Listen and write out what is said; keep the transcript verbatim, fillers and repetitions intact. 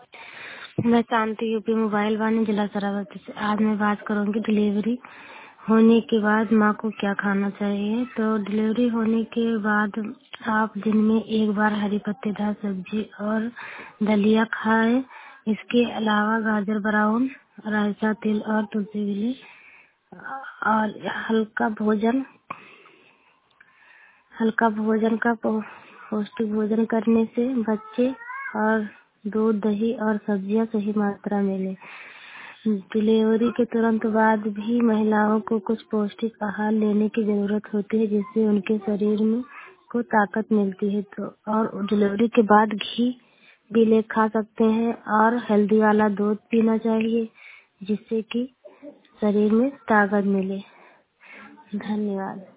मैं शांति UP mobile वाणी जिला शरावती से। आज मैं बात करूंगी डिलीवरी होने के बाद माँ को क्या खाना चाहिए। तो डिलीवरी होने के बाद आप दिन में एक बार हरी पत्तेदार सब्जी और दलिया खाएं। इसके अलावा गाजर ब्राउन, रायता, तिल और तुलसी गिली और हल्का भोजन हल्का भोजन का पौ- पौष्टिक भोजन करने से बच्चे और दूध, दही और सब्जियां सही मात्रा में लें। डिलीवरी के तुरंत बाद भी महिलाओं को कुछ पौष्टिक आहार लेने की जरूरत होती है, जिससे उनके शरीर में को ताकत मिलती है। तो और डिलीवरी के बाद घी भी ले खा सकते हैं और हेल्दी वाला दूध पीना चाहिए, जिससे कि शरीर में ताकत मिले। धन्यवाद।